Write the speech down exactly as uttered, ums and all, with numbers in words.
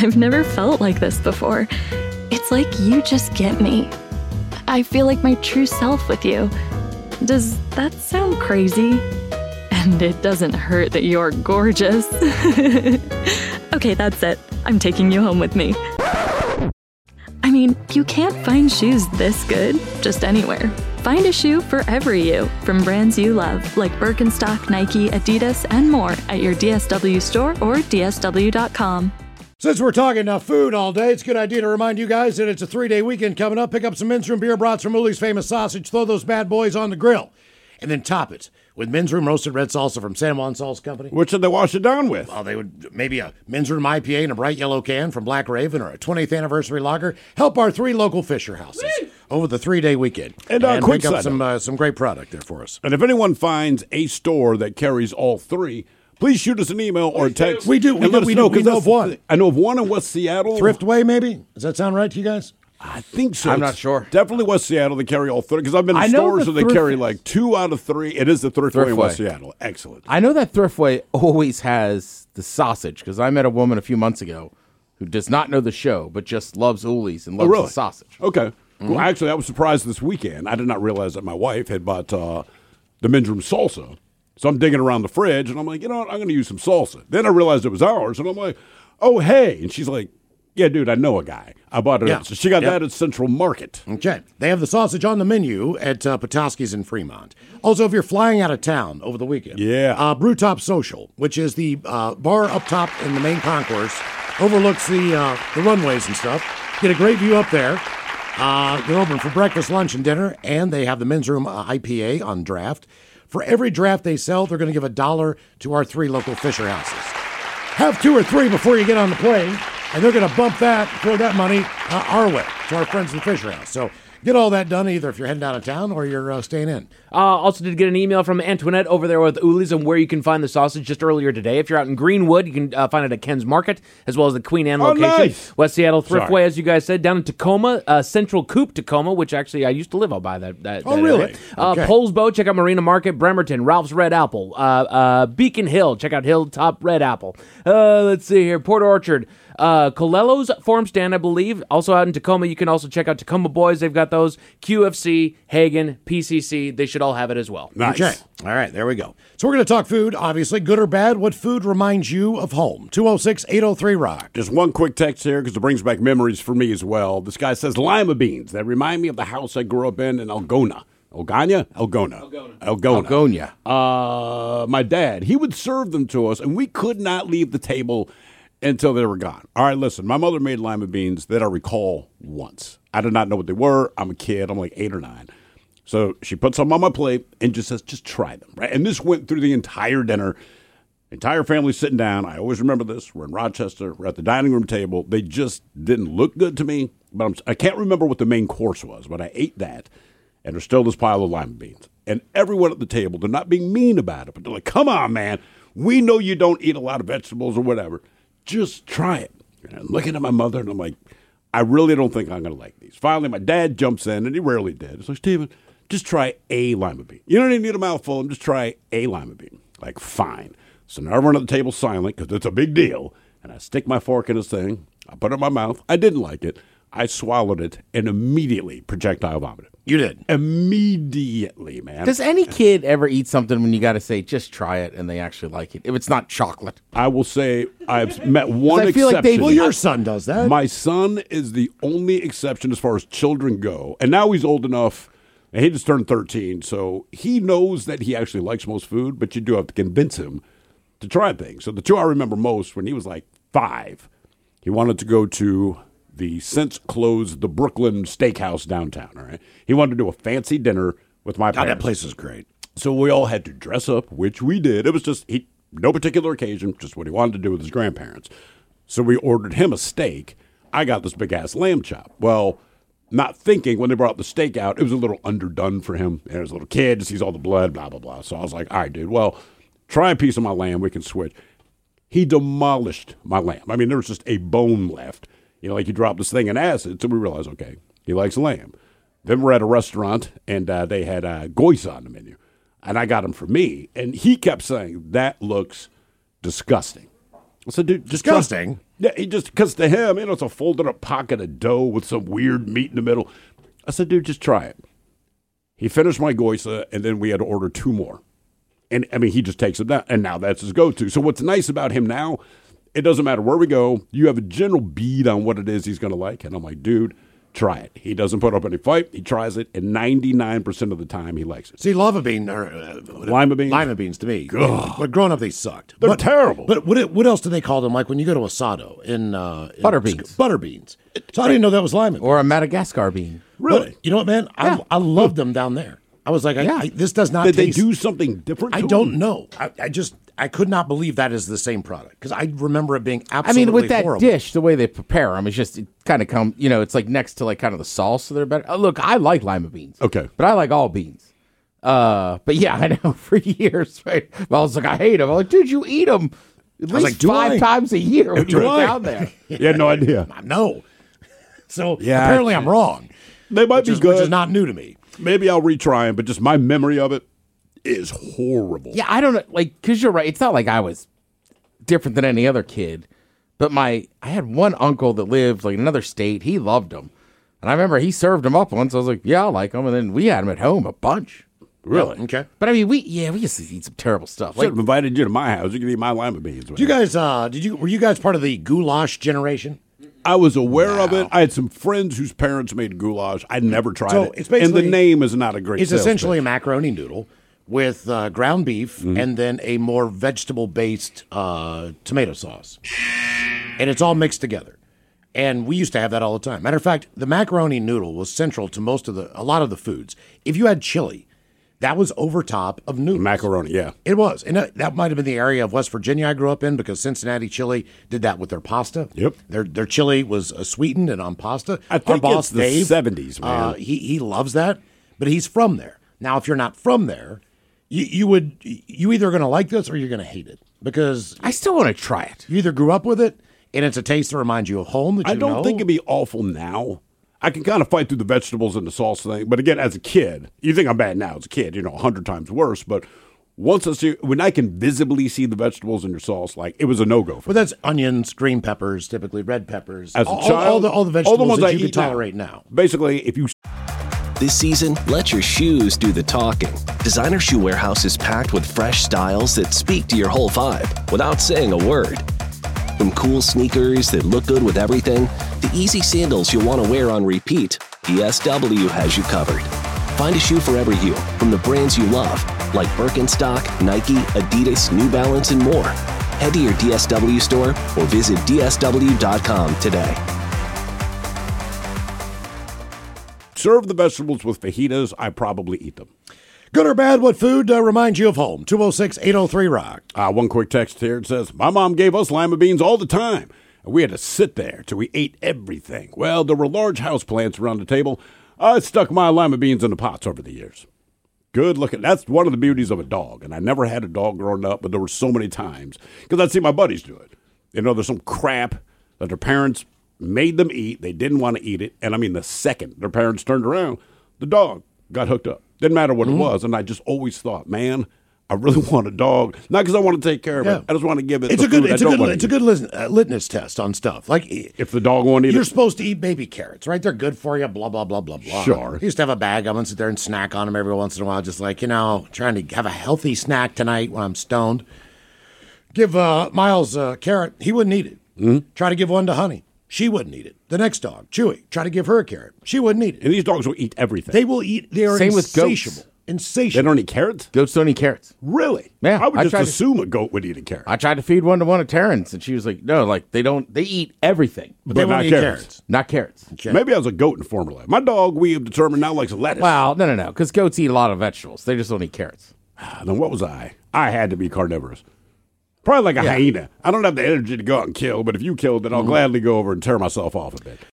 I've never felt like this before. It's like you just get me. I feel like my true self with you. Does that sound crazy? And it doesn't hurt that you're gorgeous. Okay, that's it. I'm taking you home with me. I mean, you can't find shoes this good just anywhere. Find a shoe for every you from brands you love, like Birkenstock, Nike, Adidas, and more at your D S W store or D S W dot com. Since we're talking uh, food all day, it's a good idea to remind you guys that it's a three-day weekend coming up. Pick up some Men's Room beer brats from Uli's Famous Sausage, throw those bad boys on the grill, and then top it with Men's Room roasted red salsa from San Juan Salsa Company. What should they wash it down with? Well, they would maybe a Men's Room I P A in a bright yellow can from Black Raven or a twentieth anniversary lager. Help our three local Fisher houses Woo! over the three-day weekend. And, uh, and quick pick up side some, uh, some great product there for us. And if anyone finds a store that carries all three, please shoot us an email or a text. We do. We, and do, let us we, know, do, we know of one. I know of one in West Seattle. Thriftway, maybe? Does that sound right to you guys? I think so. I'm not sure. Definitely West Seattle. They carry all three. Because I've been to I know stores the where they thrift- carry like two out of three. It is the Thriftway in Thriftway. West Seattle. Excellent. I know that Thriftway always has the sausage because I met a woman a few months ago who does not know the show but just loves Uli's and loves Oh, really? the sausage. Okay. Mm-hmm. Well, actually, I was surprised this weekend. I did not realize that my wife had bought uh, the Men's Room salsa. So I'm digging around the fridge, and I'm like, you know what? I'm going to use some salsa. Then I realized it was ours, and I'm like, oh, hey. And she's like, yeah, dude, I know a guy. I bought it. Yeah. So she got Yep. that at Central Market. Okay. They have the sausage on the menu at uh, Petoskey's in Fremont. Also, if you're flying out of town over the weekend, Yeah. uh, Brewtop Social, which is the uh, bar up top in the main concourse, overlooks the uh, the runways and stuff. Get a great view up there. Uh, they're open for breakfast, lunch, and dinner, and they have the Men's Room uh, I P A on draft. For every draft they sell, they're going to give a dollar to our three local Fisher houses. Have two or three before you get on the plane, and they're going to bump that, throw that money uh, our way to our friends in the Fisher House. So get all that done either if you're heading out of town or you're uh, staying in. Uh, also did get an email from Antoinette over there with Uli's and where you can find the sausage just earlier today. If you're out in Greenwood, you can uh, find it at Ken's Market, as well as the Queen Anne Oh, location. nice. West Seattle Thriftway, Sorry. as you guys said, down in Tacoma, uh, Central Coop Tacoma, which actually I used to live out by that. that Oh, that really? area. Uh, Okay. Polesbo, check out Marina Market, Bremerton, Ralph's Red Apple, uh, uh, Beacon Hill, check out Hilltop Red Apple. Uh, let's see here, Port Orchard. Uh, Colello's Farm Stand, I believe. Also out in Tacoma, you can also check out Tacoma Boys. They've got those. Q F C, Hagen, P C C. They should all have it as well. Nice. Okay. All right, there we go. So we're going to talk food, obviously. Good or bad, what food reminds you of home? two oh six, eight oh three, rock. Just one quick text here because it brings back memories for me as well. This guy says lima beans. That remind me of the house I grew up in in Algona. Algona? Algona. Algona. Algona. Algonia. Uh, my dad, he would serve them to us, and we could not leave the table until they were gone. All right, listen, my mother made lima beans that I recall once. I did not know what they were. I'm a kid. I'm like eight or nine. So she puts them on my plate and just says, just try them, right? And this went through the entire dinner. Entire family sitting down. I always remember this. We're in Rochester. We're at the dining room table. They just didn't look good to me. But I'm, I can't remember what the main course was, but I ate that. And there's still this pile of lima beans. And everyone at the table, they're not being mean about it, but they're like, come on, man. We know you don't eat a lot of vegetables or whatever. Just try it. And I'm looking at my mother, and I'm like, I really don't think I'm going to like these. Finally, my dad jumps in, and he rarely did. He's like, Stephen, just try a lima bean. You don't even need a mouthful. Just try a lima bean. Like, fine. So now everyone at the table's silent because it's a big deal. And I stick my fork in this thing. I put it in my mouth. I didn't like it. I swallowed it and immediately projectile vomited. You did. Immediately, man. Does any kid ever eat something when you got to say, just try it, and they actually like it? If it's not chocolate. I will say I've met one I feel exception. like they- Well, your son does that. My son is the only exception as far as children go. And now he's old enough, and he just turned thirteen, so he knows that he actually likes most food, but you do have to convince him to try things. So the two I remember most, when he was like five, he wanted to go to the since closed the Brooklyn Steakhouse downtown, all right? He wanted to do a fancy dinner with my God, parents. that place is great. So we all had to dress up, which we did. It was just he, no particular occasion, just what he wanted to do with his grandparents. So we ordered him a steak. I got this big-ass lamb chop. Well, not thinking when they brought the steak out, it was a little underdone for him. And as a little kid, just sees all the blood, blah, blah, blah. So I was like, all right, dude, well, try a piece of my lamb. We can switch. He demolished my lamb. I mean, there was just a bone left. You know, like you drop this thing in acid. So we realized, okay, he likes lamb. Then we're at a restaurant, and uh, they had uh, goise on the menu. And I got him for me. And he kept saying, that looks disgusting. I said, dude, just try- Disgusting. Yeah, he just, because to him, you know, it's a folded up pocket of dough with some weird meat in the middle. I said, dude, just try it. He finished my goisa, and then we had to order two more. And, I mean, he just takes it down, and now that's his go-to. So what's nice about him now, it doesn't matter where we go. You have a general bead on what it is he's going to like. And I'm like, dude, try it. He doesn't put up any fight. He tries it, and ninety-nine percent of the time he likes it. See, lava bean or uh, Lima beans? lima beans to me. But growing up, they sucked. They're but, terrible. But what what else do they call them? Like when you go to Asado in, uh, in Butter beans. Butter beans. So I didn't know that was lima. Or a Madagascar bean. Really? But you know what, man? Yeah. I I loved them down there. I was like, I, Yeah. I, this does not Did they taste. do something different? I to don't them? know. I, I just I could not believe that is the same product because I remember it being I absolutely mean, with that horrible. dish, the way they prepare them, it's just it kind of come. You know, it's like next to like kind of the sauce, so they're better. Uh, look, I like lima beans. Okay. but I like all beans. Uh, but yeah, I know for years, right? Well, I was like, I hate them. I'm like, dude, you eat them at least like, do five I? times a year when Do you're I? down there. You had no idea. No. So Yeah, apparently I- I'm wrong. They might Which be is, good. which is not new to me. Maybe I'll retry them, but just my memory of it is horrible. Yeah, I don't know, like, because you're right. It's not like I was different than any other kid, but my I had one uncle that lived like in another state. He loved them, and I remember he served them up once. I was like, yeah, I like them, and then we had them at home a bunch. Really? Okay. But I mean, we yeah, we used to eat some terrible stuff. Should Like, have invited you to my house. You could eat my lima beans. Did you guys uh did you were you guys part of the goulash generation? I was aware of it. I had some friends whose parents made goulash. I never tried So it. it's and the basically- name is not a great It's sales essentially a pitch. macaroni noodle with uh, ground beef Mm-hmm. and then a more vegetable based uh, tomato sauce, and it's all mixed together. And we used to have that all the time. Matter of fact, the macaroni noodle was central to most of the a lot of the foods. If you had chili, that was over top of noodles. macaroni, yeah. It was. And that, that might have been the area of West Virginia I grew up in because Cincinnati chili did that with their pasta. Yep. Their their chili was uh, sweetened and on pasta. I Our think boss, it's the Dave, seventies, man. Uh, he, he loves that, but he's from there. Now, if you're not from there, you, you would you either going to like this or you're going to hate it because I still want to try it. you either grew up with it and it's a taste that reminds you of home that you I don't know. think it'd be awful now. I can kind of fight through the vegetables and the sauce thing, but again, as a kid, you think I'm bad now. As a kid, you know, a hundred times worse. But once I see, when I can visibly see the vegetables in your sauce, like it was a no go for But that's onions, green peppers, typically red peppers. As a all, child, all the all the vegetables ones that I you can eat now. tolerate now. Basically, if you This season, let your shoes do the talking. Designer Shoe Warehouse is packed with fresh styles that speak to your whole vibe without saying a word. From cool sneakers that look good with everything, to easy sandals you'll want to wear on repeat, D S W has you covered. Find a shoe for every you from the brands you love, like Birkenstock, Nike, Adidas, New Balance, and more. Head to your D S W store or visit D S W dot com today. serve the vegetables with fajitas, I probably eat them. Good or bad, what food uh, reminds you of home? two oh six, eight oh three, rock. Uh, one quick text here. It says, my mom gave us lima beans all the time. And we had to sit there till we ate everything. Well, there were large house plants around the table. I stuck my lima beans in the pots over the years. Good looking. That's one of the beauties of a dog. And I never had a dog growing up, but there were so many times. Because I'd see my buddies do it. You know, there's some crap that their parents made them eat. They didn't want to eat it. And I mean, the second their parents turned around, the dog got hooked up. Didn't matter what mm-hmm. it was. And I just always thought, man, I really want a dog. Not because I want to take care of Yeah. it. I just want to give it It's the a good, food it's I a don't good, want it's to a good eat. lis- uh, litmus test on stuff. Like If the dog won't eat you're it. supposed to eat baby carrots, right? They're good for you. Blah blah blah blah blah. Sure. I used to have a bag. I'm gonna sit there and snack on them every once in a while, just like you know, trying to have a healthy snack tonight when I'm stoned. Give uh, Miles a carrot. He wouldn't eat it. Mm-hmm. Try to give one to Honey. She wouldn't eat it. The next dog, Chewy, try to give her a carrot. She wouldn't eat it. And these dogs will eat everything. They will eat. They are Same with goats. insatiable. They Insatiable. don't eat carrots? Goats don't eat carrots. Really? Yeah, I would I just tried to- assume a goat would eat a carrot. I tried to feed one to one of Terrence, and she was like, "No, like they don't. They eat everything, But they but won't not eat carrots. carrots. not carrots." Okay. Maybe I was a goat in former life. My dog, we have determined now, likes lettuce. Well, no, no, no, because goats eat a lot of vegetables. They just don't eat carrots. Then what was I? I had to be carnivorous. Probably like a hyena. I don't have the energy to go out and kill, but if you killed, then I'll Mm-hmm. gladly go over and tear myself off a bit.